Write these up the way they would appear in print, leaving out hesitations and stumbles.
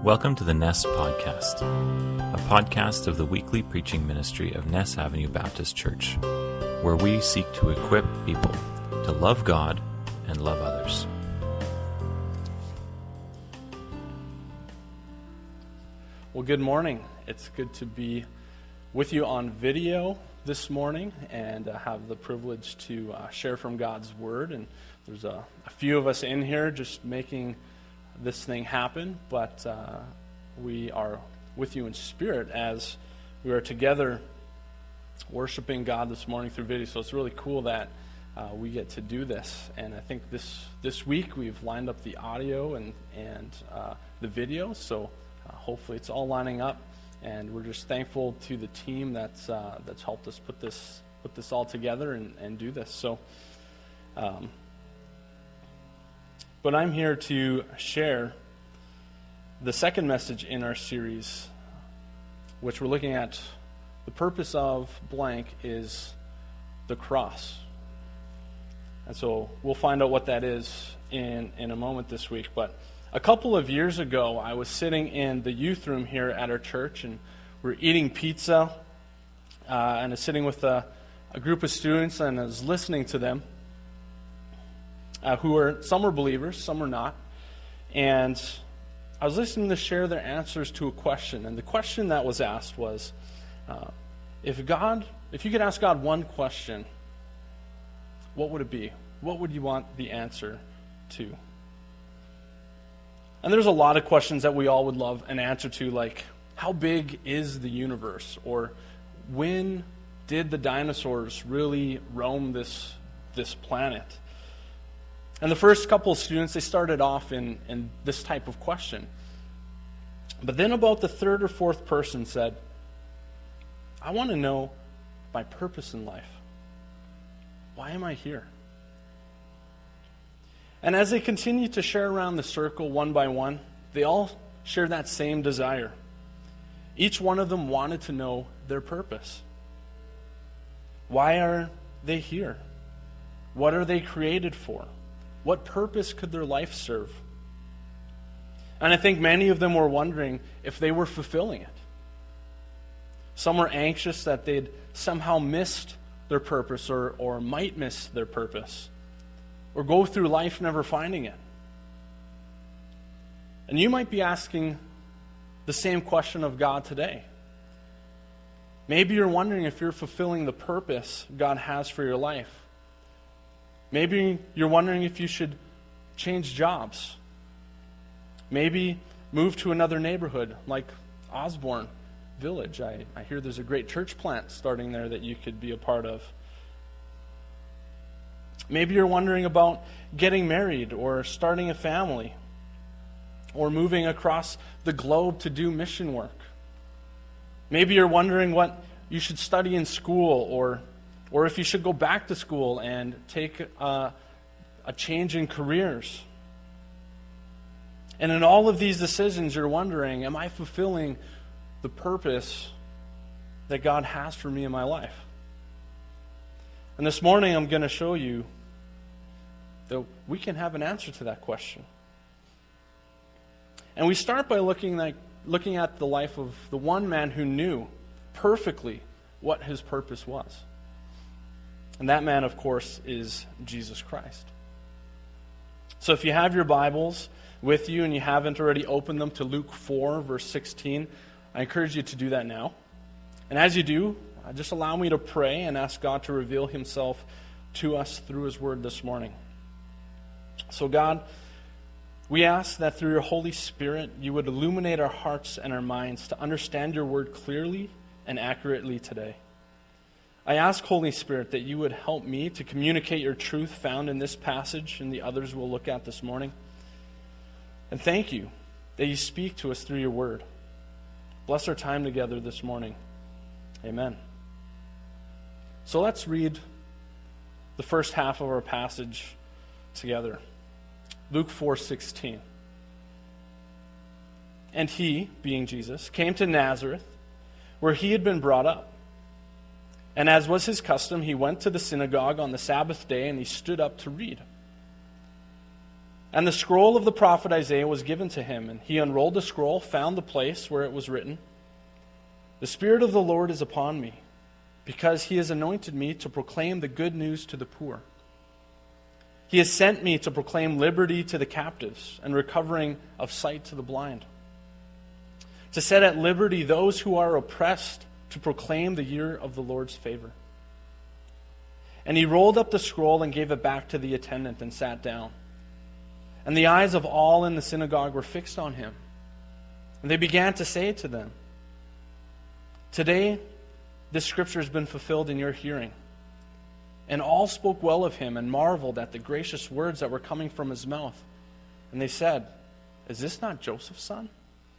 Welcome to the Ness Podcast, a podcast of the weekly preaching ministry of Ness Avenue Baptist Church, where we seek to equip people to love God and love others. Well, good morning. It's good to be with you on video this morning and have the privilege to share from God's Word. And there's a few of us in here just making this thing happen, but we are with you in spirit as we are together worshiping God this morning through video. So it's really cool that we get to do this. And I think this week we've lined up the audio and the video, so hopefully it's all lining up. And we're just thankful to the team that's helped us put this all together and do this. So, but I'm here to share the second message in our series, which we're looking at. The purpose of blank is the cross. And so we'll find out what that is in a moment this week. But a couple of years ago, I was sitting in the youth room here at our church, and we're eating pizza, and I was sitting with a group of students, and I was listening to them, some were believers, some were not, and I was listening to share their answers to a question, and the question that was asked was, if you could ask God one question, what would it be? What would you want the answer to? And there's a lot of questions that we all would love an answer to, like, how big is the universe? Or when did the dinosaurs really roam this planet? And the first couple of students, they started off in this type of question. But then about the third or fourth person said, I want to know my purpose in life. Why am I here? And as they continued to share around the circle one by one, they all shared that same desire. Each one of them wanted to know their purpose. Why are they here? What are they created for? What purpose could their life serve? And I think many of them were wondering if they were fulfilling it. Some were anxious that they'd somehow missed their purpose or might miss their purpose, or go through life never finding it. And you might be asking the same question of God today. Maybe you're wondering if you're fulfilling the purpose God has for your life. Maybe you're wondering if you should change jobs. Maybe move to another neighborhood like Osborne Village. I hear there's a great church plant starting there that you could be a part of. Maybe you're wondering about getting married or starting a family or moving across the globe to do mission work. Maybe you're wondering what you should study in school or if you should go back to school and take a change in careers. And in all of these decisions, you're wondering, am I fulfilling the purpose that God has for me in my life? And this morning, I'm going to show you that we can have an answer to that question. And we start by looking at the life of the one man who knew perfectly what his purpose was. And that man, of course, is Jesus Christ. So if you have your Bibles with you and you haven't already opened them to Luke 4, verse 16, I encourage you to do that now. And as you do, just allow me to pray and ask God to reveal himself to us through his word this morning. So God, we ask that through your Holy Spirit, you would illuminate our hearts and our minds to understand your word clearly and accurately today. I ask, Holy Spirit, that you would help me to communicate your truth found in this passage and the others we'll look at this morning. And thank you that you speak to us through your word. Bless our time together this morning. Amen. So let's read the first half of our passage together. Luke 4:16. And he, being Jesus, came to Nazareth, where he had been brought up. And as was his custom, he went to the synagogue on the Sabbath day, and he stood up to read. And the scroll of the prophet Isaiah was given to him, and he unrolled the scroll, found the place where it was written, "The Spirit of the Lord is upon me, because he has anointed me to proclaim the good news to the poor. He has sent me to proclaim liberty to the captives and recovering of sight to the blind, to set at liberty those who are oppressed, to proclaim the year of the Lord's favor." And he rolled up the scroll and gave it back to the attendant and sat down. And the eyes of all in the synagogue were fixed on him. And they began to say to them, "Today this scripture has been fulfilled in your hearing." And all spoke well of him and marveled at the gracious words that were coming from his mouth. And they said, "Is this not Joseph's son?"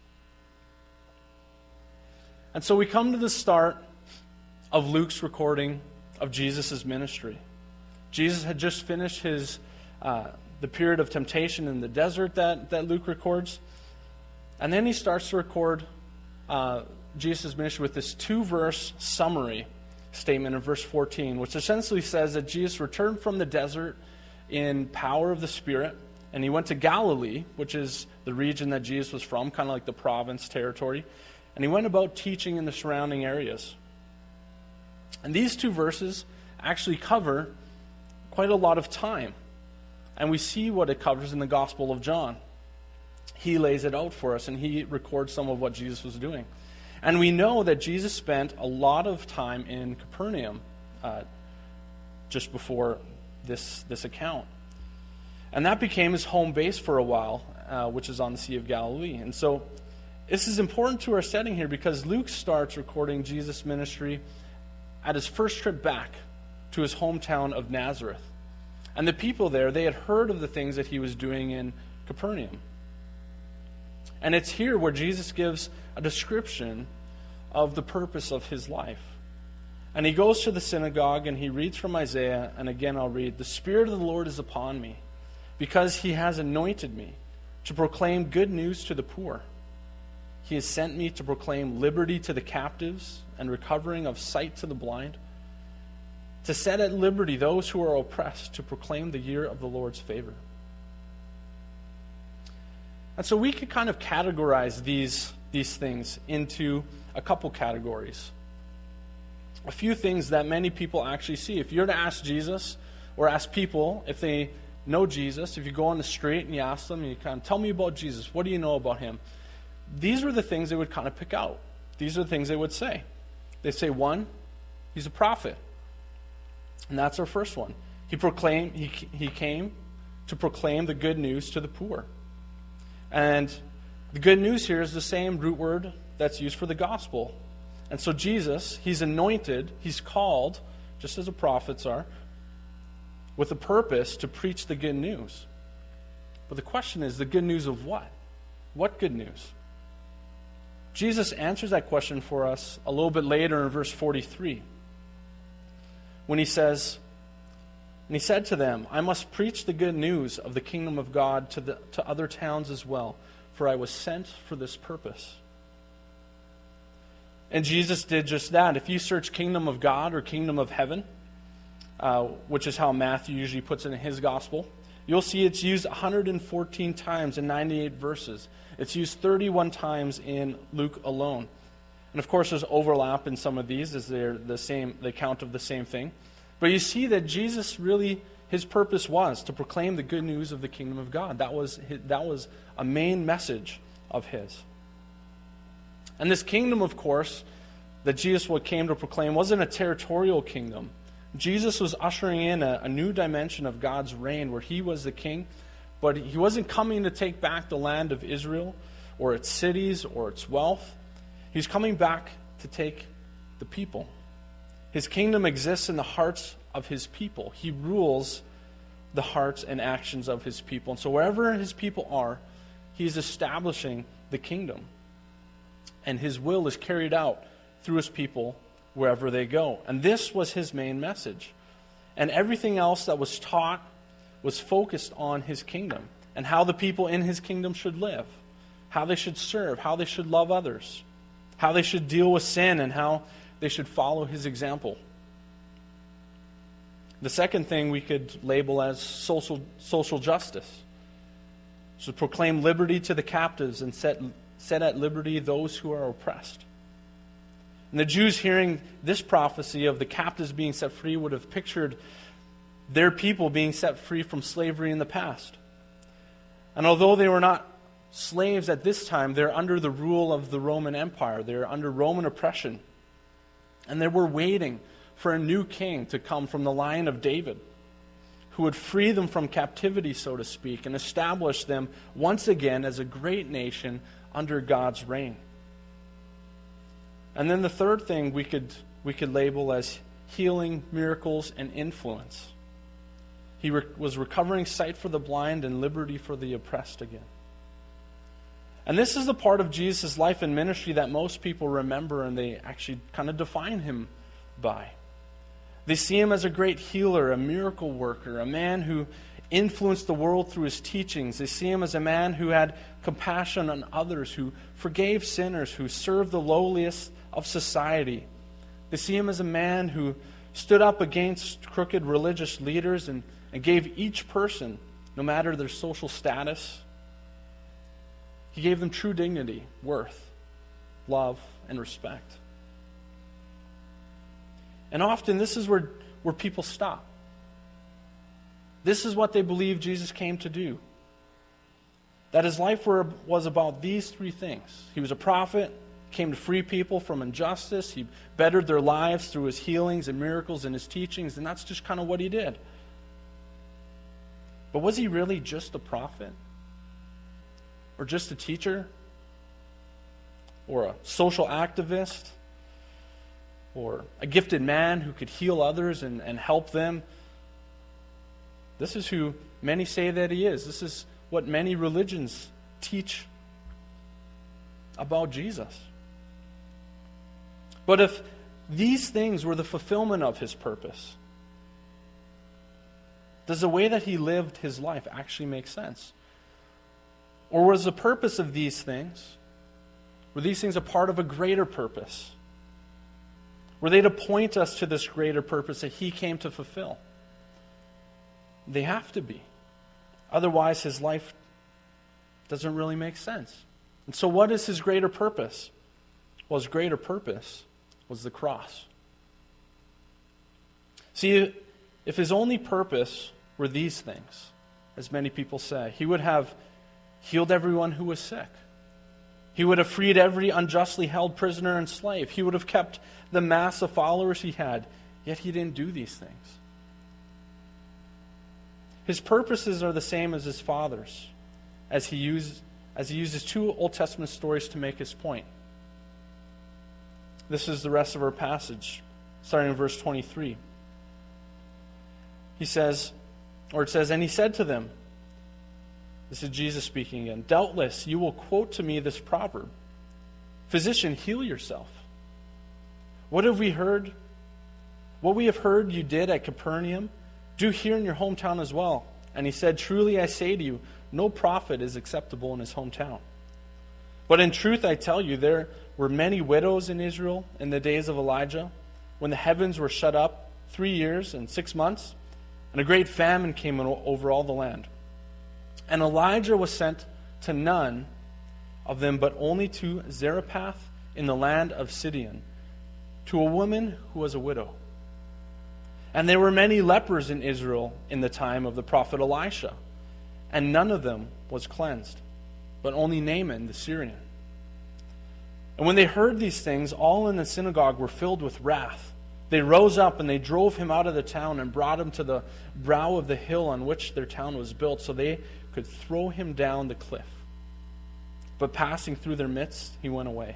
And so we come to the start of Luke's recording of Jesus' ministry. Jesus had just finished the period of temptation in the desert that Luke records. And then he starts to record Jesus' ministry with this 2-verse summary statement in verse 14, which essentially says that Jesus returned from the desert in power of the Spirit, and he went to Galilee, which is the region that Jesus was from, kind of like the province territory, and he went about teaching in the surrounding areas. And these 2 verses actually cover quite a lot of time. And we see what it covers in the Gospel of John. He lays it out for us, and he records some of what Jesus was doing. And we know that Jesus spent a lot of time in Capernaum just before this account. And that became his home base for a while, which is on the Sea of Galilee. And so this is important to our setting here because Luke starts recording Jesus' ministry at his first trip back to his hometown of Nazareth. And the people there, they had heard of the things that he was doing in Capernaum. And it's here where Jesus gives a description of the purpose of his life. And he goes to the synagogue and he reads from Isaiah, and again I'll read, "The Spirit of the Lord is upon me, because he has anointed me to proclaim good news to the poor. He has sent me to proclaim liberty to the captives and recovering of sight to the blind, to set at liberty those who are oppressed, to proclaim the year of the Lord's favor." And so we could kind of categorize these things into a couple categories. A few things that many people actually see. If you're to ask Jesus, or ask people if they know Jesus, if you go on the street and you ask them, and you kind of, "Tell me about Jesus, what do you know about him?" These are the things they would kind of pick out. These are the things they would say. They say, 1, he's a prophet. And that's our first one. He came to proclaim the good news to the poor. And the good news here is the same root word that's used for the gospel. And so Jesus, he's anointed, he's called, just as the prophets are, with a purpose to preach the good news. But the question is, the good news of what? What good news? Jesus answers that question for us a little bit later in verse 43. When he says, "And he said to them, I must preach the good news of the kingdom of God to other towns as well, for I was sent for this purpose." And Jesus did just that. If you search kingdom of God or kingdom of heaven, which is how Matthew usually puts it in his gospel, you'll see it's used 114 times in 98 verses. It's used 31 times in Luke alone. And of course, there's overlap in some of these as they're the account of the same thing. But you see that Jesus really, his purpose was to proclaim the good news of the kingdom of God. That was a main message of his. And this kingdom, of course, that Jesus came to proclaim wasn't a territorial kingdom. Jesus was ushering in a new dimension of God's reign where he was the king, but he wasn't coming to take back the land of Israel or its cities or its wealth. He's coming back to take the people. His kingdom exists in the hearts of his people. He rules the hearts and actions of his people. And so wherever his people are, he's establishing the kingdom. And his will is carried out through his people wherever they go. And this was his main message. And everything else that was taught was focused on his kingdom and how the people in his kingdom should live, how they should serve, how they should love others, how they should deal with sin, and how they should follow his example. The second thing we could label as social justice. So proclaim liberty to the captives and set at liberty those who are oppressed. And the Jews, hearing this prophecy of the captives being set free, would have pictured their people being set free from slavery in the past. And although they were not slaves at this time, they're under the rule of the Roman Empire. They're under Roman oppression. And they were waiting for a new king to come from the line of David, who would free them from captivity, so to speak, and establish them once again as a great nation under God's reign. And then the third thing we could label as healing, miracles, and influence. He was recovering sight for the blind and liberty for the oppressed again. And this is the part of Jesus' life and ministry that most people remember and they actually kind of define him by. They see him as a great healer, a miracle worker, a man who influenced the world through his teachings. They see him as a man who had compassion on others, who forgave sinners, who served the lowliest of society. They see him as a man who stood up against crooked religious leaders and gave each person, no matter their social status, he gave them true dignity, worth, love, and respect. And often this is where people stop. This is what they believe Jesus came to do. That his life was about these three things. He was a prophet, came to free people from injustice. He bettered their lives through his healings and miracles and his teachings, and that's just kind of what he did. But was he really just a prophet? Or just a teacher? Or a social activist? Or a gifted man who could heal others and help them? This is who many say that he is. This is what many religions teach about Jesus. But if these things were the fulfillment of his purpose, does the way that he lived his life actually make sense? Or was the purpose of these things, were these things a part of a greater purpose? Were they to point us to this greater purpose that he came to fulfill? They have to be. Otherwise, his life doesn't really make sense. And so what is his greater purpose? Well, his greater purpose was the cross. See, if his only purpose were these things, as many people say, he would have healed everyone who was sick. He would have freed every unjustly held prisoner and slave. He would have kept the mass of followers he had, yet he didn't do these things. His purposes are the same as his Father's, as he uses two Old Testament stories to make his point. This is the rest of our passage, starting in verse 23. It says, and he said to them, this is Jesus speaking again, doubtless you will quote to me this proverb, physician, heal yourself. What we have heard you did at Capernaum, do here in your hometown as well. And he said, truly I say to you, no prophet is acceptable in his hometown. But in truth I tell you, there were many widows in Israel in the days of Elijah, when the heavens were shut up 3 years and 6 months, and a great famine came over all the land. And Elijah was sent to none of them, but only to Zarephath in the land of Sidon, to a woman who was a widow. And there were many lepers in Israel in the time of the prophet Elisha, and none of them was cleansed, but only Naaman the Syrian. And when they heard these things, all in the synagogue were filled with wrath. They rose up and they drove him out of the town and brought him to the brow of the hill on which their town was built, so they could throw him down the cliff. But passing through their midst, he went away.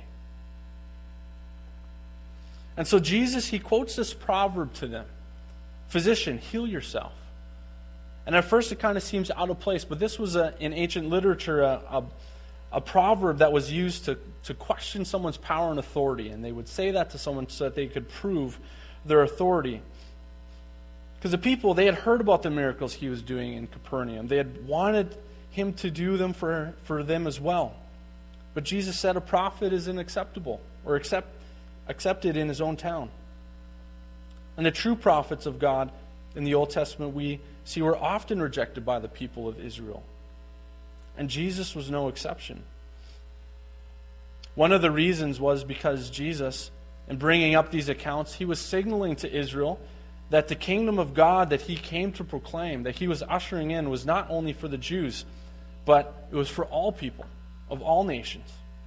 And so Jesus, he quotes this proverb to them. Physician, heal yourself. And at first it kind of seems out of place, but this was in ancient literature a proverb that was used to question someone's power and authority. And they would say that to someone so that they could prove their authority. Because the people, they had heard about the miracles he was doing in Capernaum. They had wanted him to do them for them as well. But Jesus said a prophet is unacceptable or accepted in his own town. And the true prophets of God in the Old Testament we see were often rejected by the people of Israel. And Jesus was no exception. One of the reasons was because Jesus, in bringing up these accounts, he was signaling to Israel that the kingdom of God that he came to proclaim, that he was ushering in, was not only for the Jews, but it was for all people, of all nations.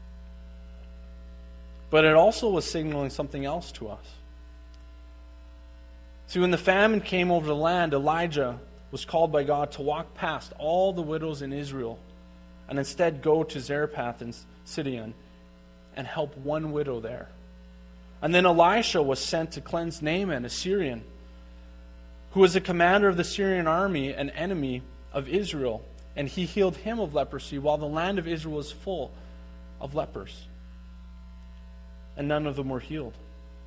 But it also was signaling something else to us. See, when the famine came over the land, Elijah was called by God to walk past all the widows in Israel and instead go to Zarephath and Sidon and help one widow there. And then Elisha was sent to cleanse Naaman, a Syrian, who was the commander of the Syrian army, an enemy of Israel. And he healed him of leprosy while the land of Israel was full of lepers. And none of them were healed.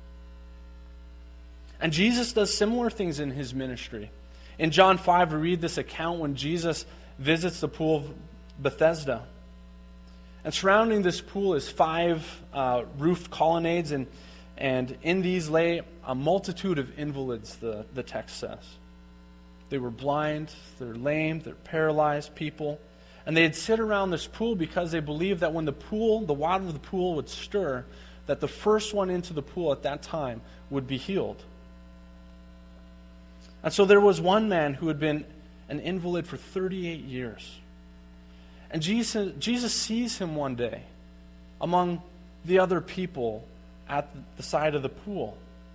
And Jesus does similar things in his ministry. In John 5, we read this account when Jesus visits the pool of Bethesda. And surrounding this pool is 5 roofed colonnades, and in these lay a multitude of invalids, the text says. They were blind, they're lame, they're paralyzed people. And they'd sit around this pool because they believed that when the water of the pool would stir, that the first one into the pool at that time would be healed. And so there was one man who had been an invalid for 38 years. And Jesus sees him one day among the other people at the side of the pool.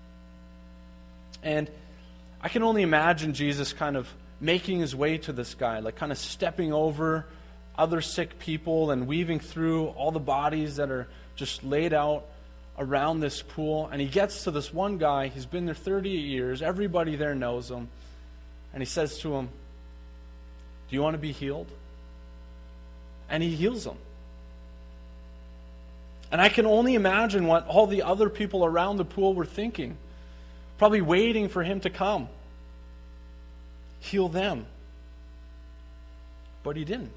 And I can only imagine Jesus kind of making his way to this guy, like kind of stepping over other sick people and weaving through all the bodies that are just laid out around this pool. And he gets to this one guy. He's been there 38 years. Everybody there knows him. And he says to him, "Do you want to be healed?" And he heals him. And I can only imagine what all the other people around the pool were thinking. Probably waiting for him to come. Heal them. But he didn't.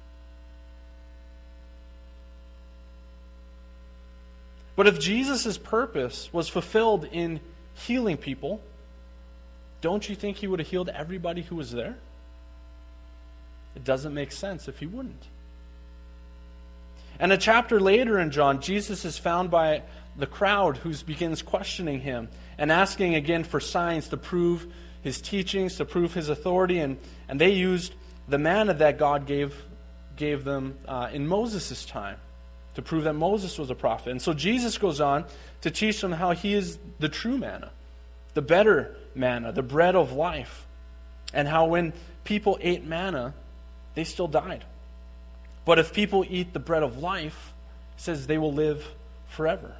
But if Jesus' purpose was fulfilled in healing people, don't you think he would have healed everybody who was there? It doesn't make sense if he wouldn't. And a chapter later in John, Jesus is found by the crowd who begins questioning him and asking again for signs to prove his teachings, to prove his authority. And they used the manna that God gave them in Moses' time to prove that Moses was a prophet. And so Jesus goes on to teach them how he is the true manna, the better manna, the bread of life. And how when people ate manna, they still died. But if people eat the bread of life, it says they will live forever.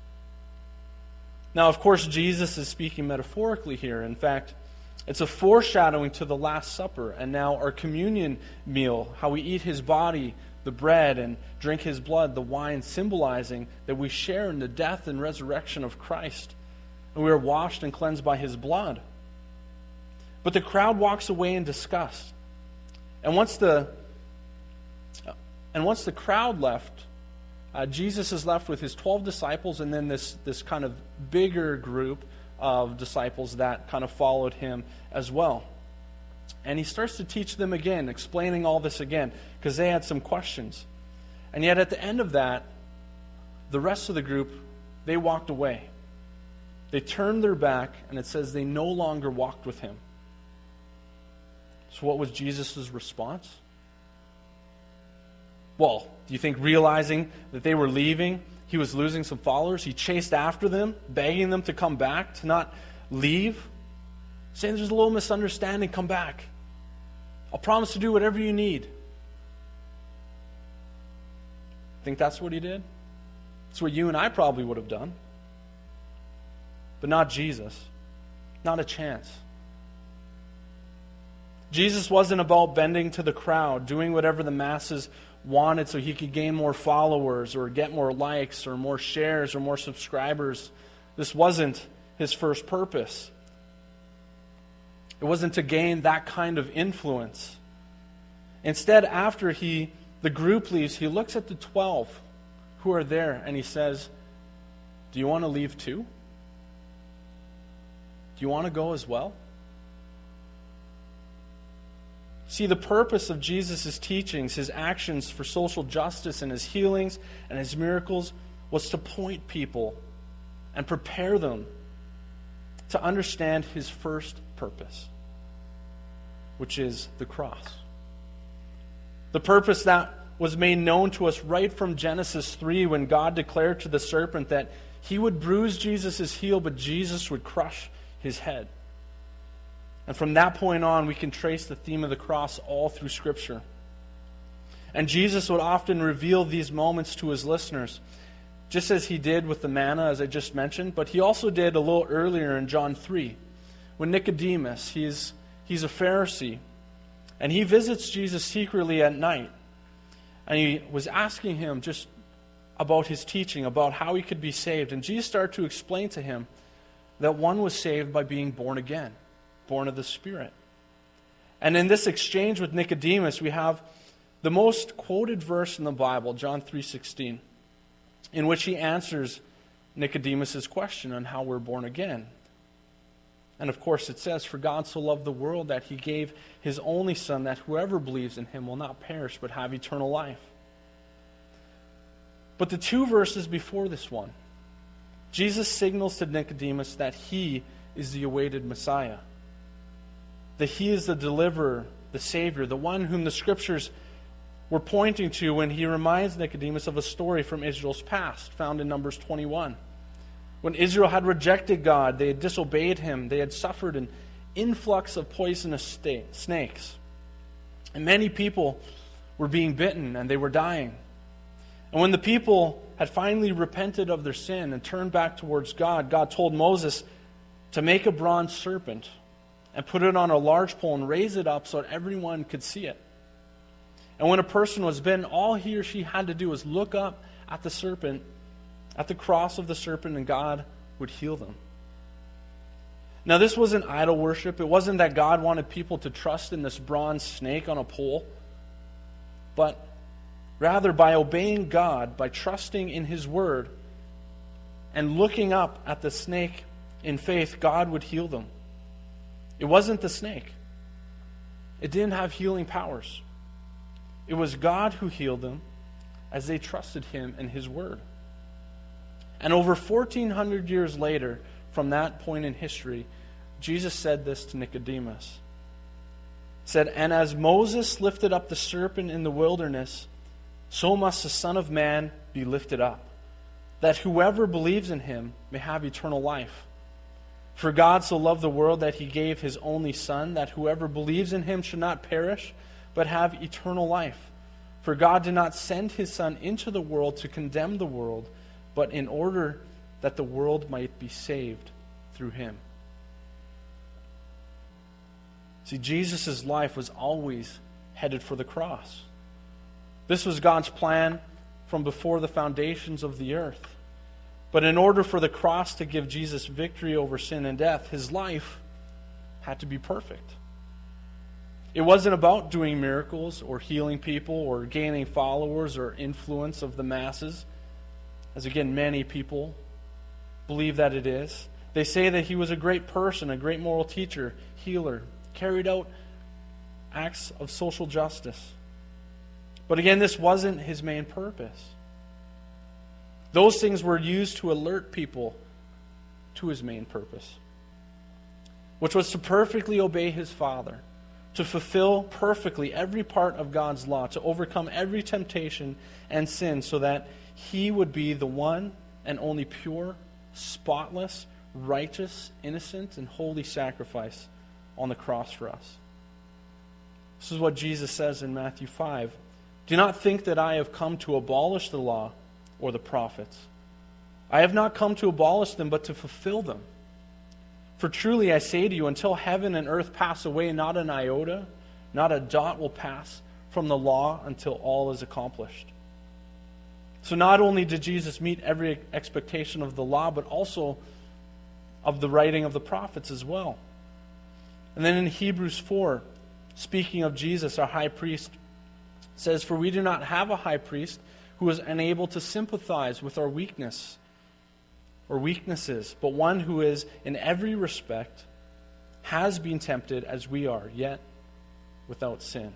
Now, of course, Jesus is speaking metaphorically here. In fact, it's a foreshadowing to the Last Supper and now our communion meal, how we eat his body, the bread, and drink his blood, the wine, symbolizing that we share in the death and resurrection of Christ. And we are washed and cleansed by his blood. But the crowd walks away in disgust. And once the crowd left, Jesus is left with his 12 disciples and then this kind of bigger group of disciples that kind of followed him as well. And he starts to teach them again, explaining all this again, because they had some questions. And yet at the end of that, the rest of the group, they walked away. They turned their back, and it says they no longer walked with him. So what was Jesus' response? Well, do you think realizing that they were leaving, he was losing some followers? He chased after them, begging them to come back, to not leave, saying there's a little misunderstanding, come back. I'll promise to do whatever you need. Think that's what he did? That's what you and I probably would have done. But not Jesus. Not a chance. Jesus wasn't about bending to the crowd, doing whatever the masses wanted so he could gain more followers or get more likes or more shares or more subscribers. This wasn't his first purpose. It wasn't to gain that kind of influence. Instead, after the group leaves, he looks at the 12 who are there and he says, "Do you want to leave too? Do you want to go as well?" See, the purpose of Jesus' teachings, his actions for social justice and his healings and his miracles was to point people and prepare them to understand his first purpose, which is the cross. The purpose that was made known to us right from Genesis 3 when God declared to the serpent that he would bruise Jesus' heel, but Jesus would crush his head. And from that point on, we can trace the theme of the cross all through Scripture. And Jesus would often reveal these moments to his listeners, just as he did with the manna, as I just mentioned, but he also did a little earlier in John 3, when Nicodemus, he's a Pharisee, and he visits Jesus secretly at night. And he was asking him just about his teaching, about how he could be saved. And Jesus started to explain to him that one was saved by being born again, born of the Spirit. And in this exchange with Nicodemus, we have the most quoted verse in the Bible, John 3:16, in which he answers Nicodemus' question on how we're born again. And of course it says, "For God so loved the world that he gave his only Son, that whoever believes in him will not perish but have eternal life." But the two verses before this one, Jesus signals to Nicodemus that he is the awaited Messiah, that he is the deliverer, the Savior, the one whom the Scriptures were pointing to when he reminds Nicodemus of a story from Israel's past, found in Numbers 21. When Israel had rejected God, they had disobeyed him, they had suffered an influx of poisonous snakes. And many people were being bitten and they were dying. And when the people had finally repented of their sin and turned back towards God, God told Moses to make a bronze serpent and put it on a large pole and raise it up so that everyone could see it. And when a person was bitten, all he or she had to do was look up at the serpent, at the cross of the serpent, and God would heal them. Now, this wasn't idol worship. It wasn't that God wanted people to trust in this bronze snake on a pole. But rather, by obeying God, by trusting in his word, and looking up at the snake in faith, God would heal them. It wasn't the snake. It didn't have healing powers. It was God who healed them as they trusted him and his word. And over 1,400 years later, from that point in history, Jesus said this to Nicodemus. He said, "And as Moses lifted up the serpent in the wilderness, so must the Son of Man be lifted up, that whoever believes in him may have eternal life. For God so loved the world that he gave his only Son, that whoever believes in him should not perish, but have eternal life. For God did not send his Son into the world to condemn the world, but in order that the world might be saved through him." See, Jesus' life was always headed for the cross. This was God's plan from before the foundations of the earth. But in order for the cross to give Jesus victory over sin and death, his life had to be perfect. It wasn't about doing miracles or healing people or gaining followers or influence of the masses, as again many people believe that it is. They say that he was a great person, a great moral teacher, healer, carried out acts of social justice. But again, this wasn't his main purpose. Those things were used to alert people to his main purpose, which was to perfectly obey his Father, to fulfill perfectly every part of God's law, to overcome every temptation and sin so that he would be the one and only pure, spotless, righteous, innocent, and holy sacrifice on the cross for us. This is what Jesus says in Matthew 5. "Do not think that I have come to abolish the law or the prophets. I have not come to abolish them, but to fulfill them. For truly I say to you, until heaven and earth pass away, not an iota, not a dot will pass from the law until all is accomplished." So not only did Jesus meet every expectation of the law, but also of the writing of the prophets as well. And then in Hebrews 4, speaking of Jesus, our high priest, says, "For we do not have a high priest who is unable to sympathize with our weaknesses, but one who is in every respect has been tempted as we are, yet without sin.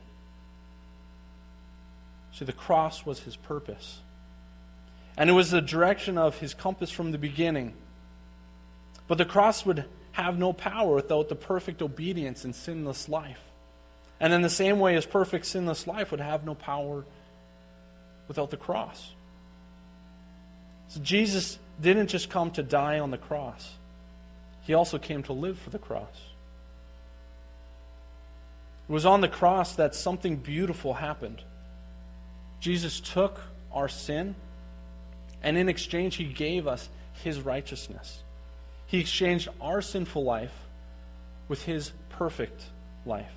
See, the cross was his purpose. And it was the direction of his compass from the beginning. But the cross would have no power without the perfect obedience and sinless life. And in the same way, his perfect sinless life would have no power without the cross. So Jesus didn't just come to die on the cross. He also came to live for the cross. It was on the cross that something beautiful happened. Jesus took our sin, and in exchange, he gave us his righteousness. He exchanged our sinful life with his perfect life.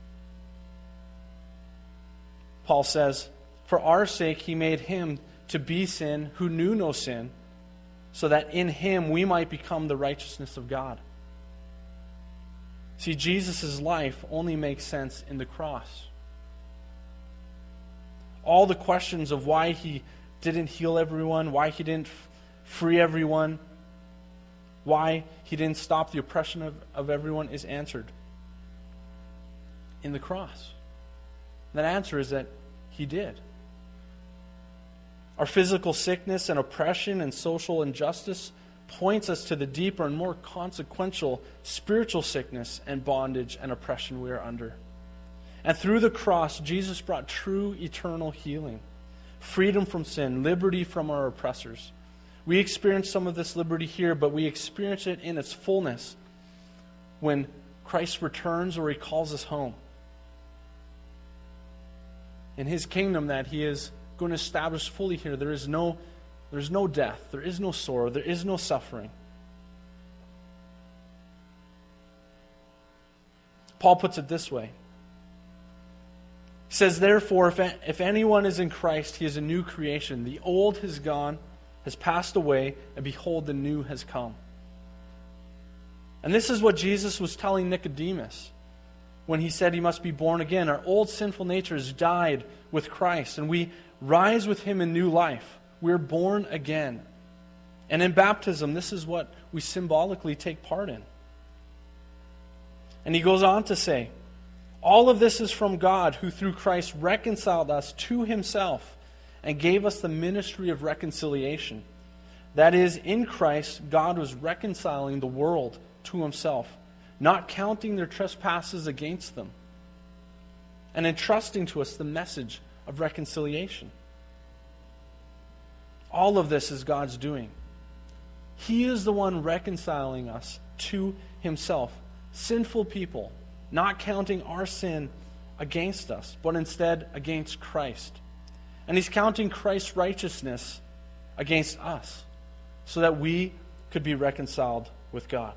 Paul says, "For our sake he made him to be sin who knew no sin, so that in him we might become the righteousness of God." See, Jesus' life only makes sense in the cross. All the questions of why he didn't heal everyone, why he didn't free everyone, why he didn't stop the oppression of everyone is answered in the cross. That answer is that he did. Our physical sickness and oppression and social injustice points us to the deeper and more consequential spiritual sickness and bondage and oppression we are under. And through the cross, Jesus brought true eternal healing, freedom from sin, liberty from our oppressors. We experience some of this liberty here, but we experience it in its fullness when Christ returns or he calls us home. In his kingdom that he is going to establish fully here, there's no death, there is no sorrow, there is no suffering. Paul puts it this way. He says, "Therefore, if anyone is in Christ, he is a new creation. The old has gone, has passed away, and behold, the new has come." And this is what Jesus was telling Nicodemus when he said he must be born again. Our old sinful nature has died with Christ, and we rise with him in new life. We're born again. And in baptism, this is what we symbolically take part in. And he goes on to say, "All of this is from God, who through Christ reconciled us to himself and gave us the ministry of reconciliation. That is, in Christ, God was reconciling the world to himself, not counting their trespasses against them, and entrusting to us the message of reconciliation." All of this is God's doing. He is the one reconciling us to himself, sinful people, not counting our sin against us, but instead against Christ. And he's counting Christ's righteousness against us, so that we could be reconciled with God.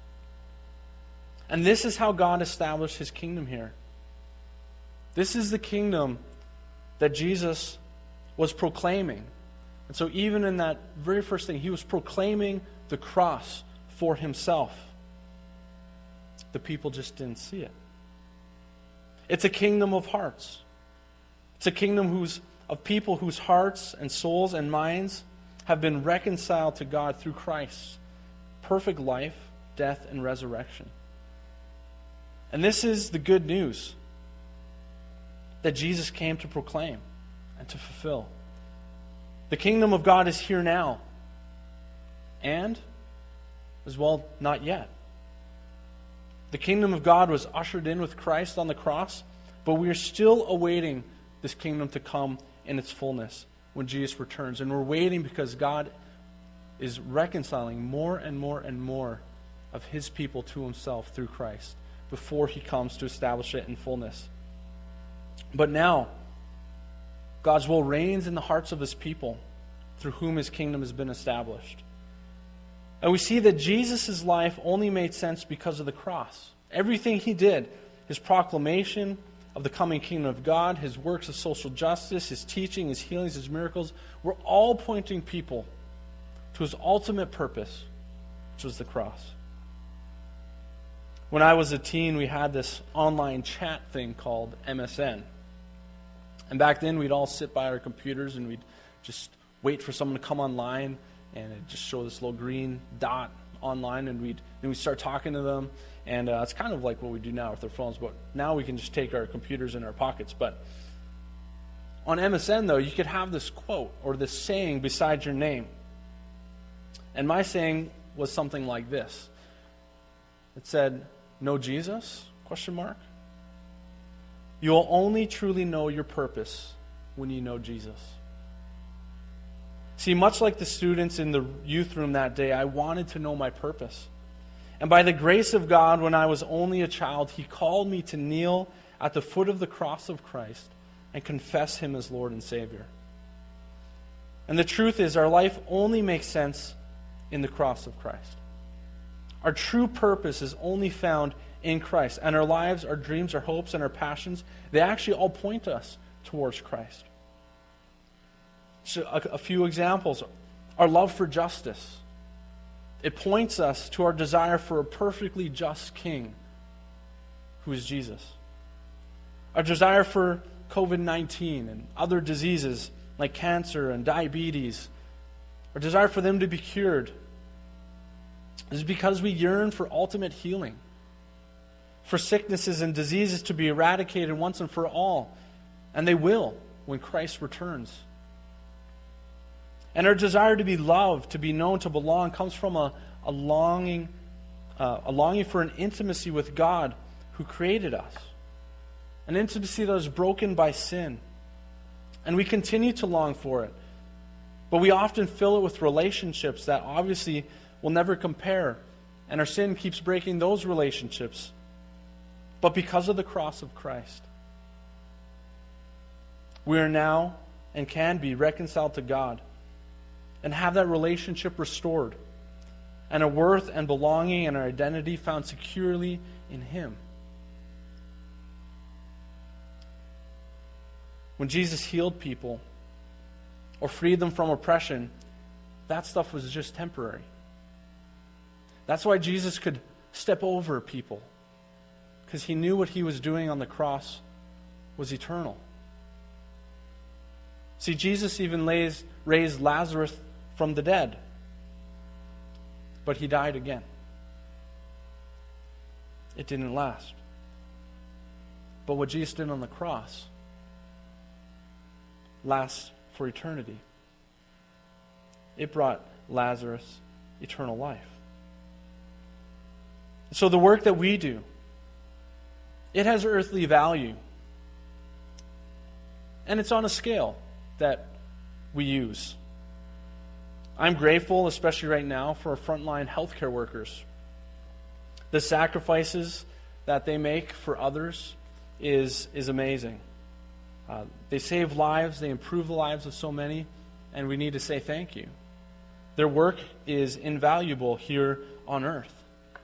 And this is how God established his kingdom here. This is the kingdom that Jesus was proclaiming. And so even in that very first thing, he was proclaiming the cross for himself. The people just didn't see it. It's a kingdom of hearts. It's a kingdom of people whose hearts and souls and minds have been reconciled to God through Christ's perfect life, death, and resurrection. And this is the good news that Jesus came to proclaim and to fulfill. The kingdom of God is here now, and as well, not yet. The kingdom of God was ushered in with Christ on the cross, but we are still awaiting this kingdom to come in its fullness when Jesus returns. And we're waiting because God is reconciling more and more and more of his people to himself through Christ before he comes to establish it in fullness. But now, God's will reigns in the hearts of his people through whom his kingdom has been established. And we see that Jesus' life only made sense because of the cross. Everything he did, his proclamation of the coming kingdom of God, his works of social justice, his teaching, his healings, his miracles, were all pointing people to his ultimate purpose, which was the cross. When I was a teen, we had this online chat thing called MSN. And back then, we'd all sit by our computers and we'd just wait for someone to come online, and it'd just show this little green dot online, and we'd start talking to them. And it's kind of like what we do now with our phones, but now we can just take our computers in our pockets. But on MSN, though, you could have this quote or this saying beside your name. And my saying was something like this. It said, "Know Jesus? ? You will only truly know your purpose when you know Jesus." See, much like the students in the youth room that day, I wanted to know my purpose. And by the grace of God, when I was only a child, He called me to kneel at the foot of the cross of Christ and confess Him as Lord and Savior. And the truth is, our life only makes sense in the cross of Christ. Our true purpose is only found in Christ. And our lives, our dreams, our hopes, and our passions, they actually all point us towards Christ. So a few examples. Our love for justice. It points us to our desire for a perfectly just King, who is Jesus. Our desire for COVID-19 and other diseases like cancer and diabetes, our desire for them to be cured, is because we yearn for ultimate healing, for sicknesses and diseases to be eradicated once and for all, and they will when Christ returns. And our desire to be loved, to be known, to belong, comes from a longing for an intimacy with God who created us. An intimacy that was broken by sin. And we continue to long for it. But we often fill it with relationships that obviously will never compare. And our sin keeps breaking those relationships. But because of the cross of Christ, we are now and can be reconciled to God and have that relationship restored, and a worth and belonging and our identity found securely in Him. When Jesus healed people or freed them from oppression, that stuff was just temporary. That's why Jesus could step over people, because He knew what He was doing on the cross was eternal. See, Jesus even raised Lazarus from the dead, but he died again. It didn't last. But what Jesus did on the cross lasts for eternity. It brought Lazarus eternal life. So the work that we do, it has earthly value. And it's on a scale that we use. I'm grateful, especially right now, for our frontline healthcare workers. The sacrifices that they make for others is amazing. They save lives, they improve the lives of so many, and we need to say thank you. Their work is invaluable here on earth.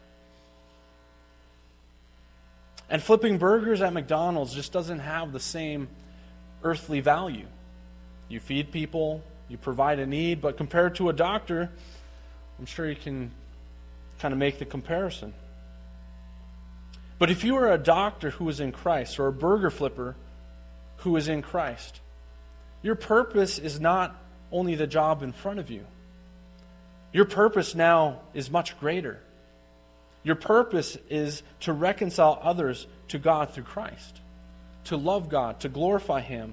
And flipping burgers at McDonald's just doesn't have the same earthly value. You feed people, you provide a need, but compared to a doctor, I'm sure you can kind of make the comparison. But if you are a doctor who is in Christ, or a burger flipper who is in Christ, your purpose is not only the job in front of you. Your purpose now is much greater. Your purpose is to reconcile others to God through Christ, to love God, to glorify Him.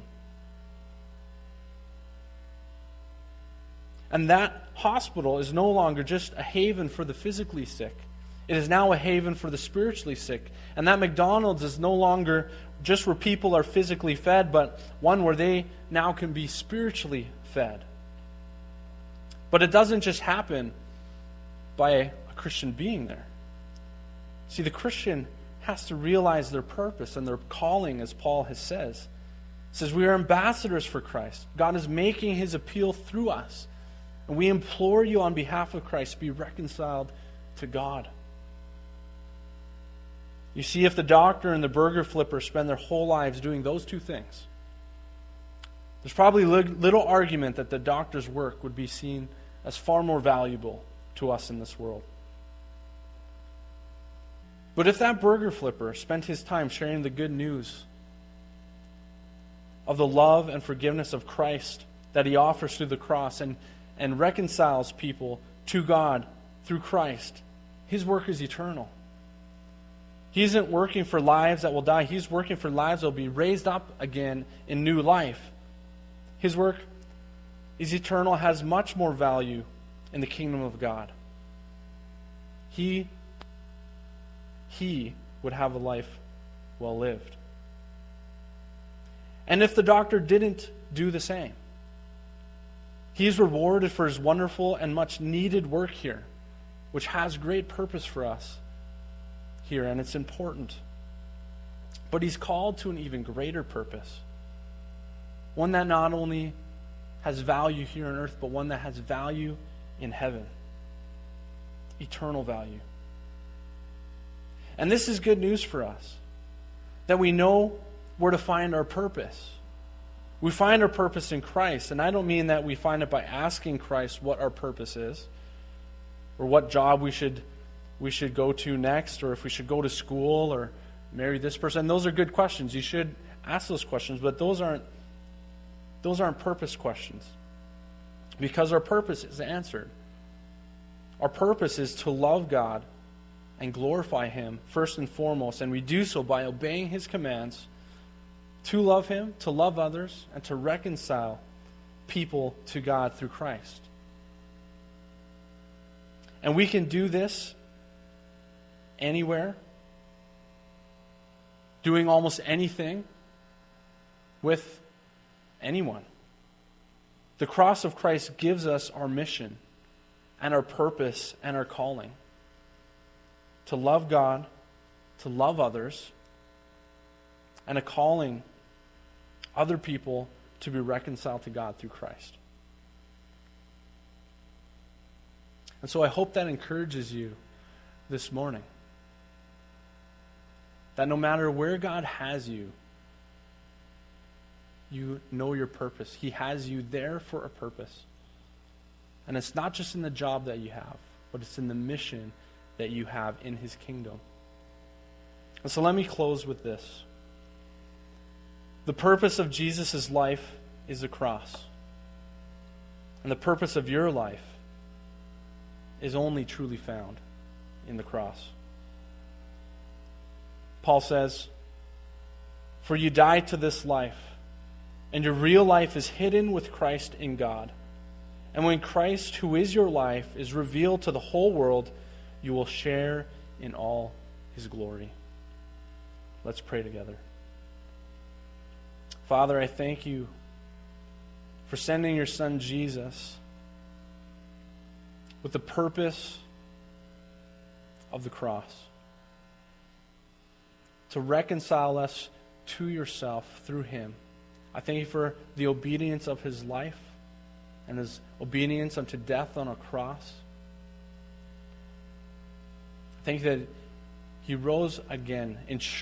And that hospital is no longer just a haven for the physically sick. It is now a haven for the spiritually sick. And that McDonald's is no longer just where people are physically fed, but one where they now can be spiritually fed. But it doesn't just happen by a Christian being there. See, the Christian has to realize their purpose and their calling, as Paul says. He says, we are ambassadors for Christ. God is making His appeal through us. And we implore you on behalf of Christ, be reconciled to God. You see, if the doctor and the burger flipper spend their whole lives doing those two things, there's probably little argument that the doctor's work would be seen as far more valuable to us in this world. But if that burger flipper spent his time sharing the good news of the love and forgiveness of Christ that He offers through the cross and reconciles people to God through Christ, his work is eternal. He isn't working for lives that will die. He's working for lives that will be raised up again in new life. His work is eternal, has much more value in the kingdom of God. He would have a life well lived. And if the doctor didn't do the same, he's rewarded for his wonderful and much needed work here, which has great purpose for us here, and it's important. But he's called to an even greater purpose, one that not only has value here on earth, but one that has value in heaven, eternal value. And this is good news for us, that we know where to find our purpose. We find our purpose in Christ, and I don't mean that we find it by asking Christ what our purpose is, or what job we should go to next, or if we should go to school or marry this person. Those are good questions. You should ask those questions, but those aren't purpose questions, because our purpose is answered. Our purpose is to love God and glorify him first and foremost, and we do so by obeying his commands to love him, to love others, and to reconcile people to God through Christ. And we can do this anywhere, doing almost anything with anyone. The cross of Christ gives us our mission and our purpose and our calling to love God, to love others, and a calling other people to be reconciled to God through Christ. And so I hope that encourages you this morning, that no matter where God has you, you know your purpose. He has you there for a purpose. And it's not just in the job that you have, but it's in the mission that you have in his kingdom. And so let me close with this. The purpose of Jesus' life is the cross. And the purpose of your life is only truly found in the cross. Paul says, "For you died to this life, and your real life is hidden with Christ in God. And when Christ, who is your life, is revealed to the whole world, you will share in all his glory." Let's pray together. Father, I thank you for sending your Son Jesus with the purpose of the cross, to reconcile us to yourself through him. I thank you for the obedience of his life and his obedience unto death on a cross. I thank you that he rose again,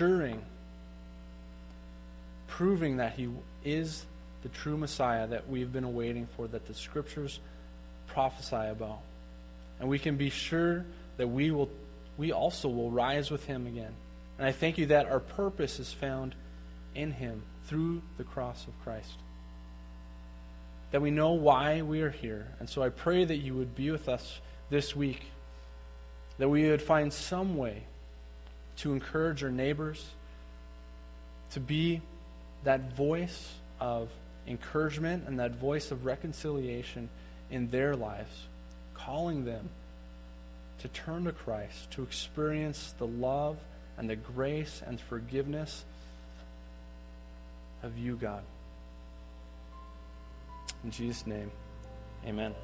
proving that he is the true Messiah that we've been awaiting for, that the Scriptures prophesy about. And we can be sure that we also will rise with him again. And I thank you that our purpose is found in him through the cross of Christ, that we know why we are here. And so I pray that you would be with us this week, that we would find some way to encourage our neighbors, to be that voice of encouragement and that voice of reconciliation in their lives, calling them to turn to Christ, to experience the love and the grace and forgiveness of you, God. In Jesus' name, amen.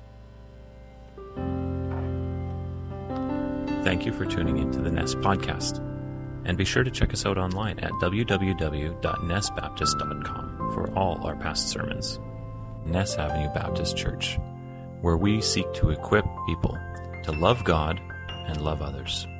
Thank you for tuning into the Nest Podcast. And be sure to check us out online at www.nestbaptist.com for all our past sermons. Ness Avenue Baptist Church, where we seek to equip people to love God and love others.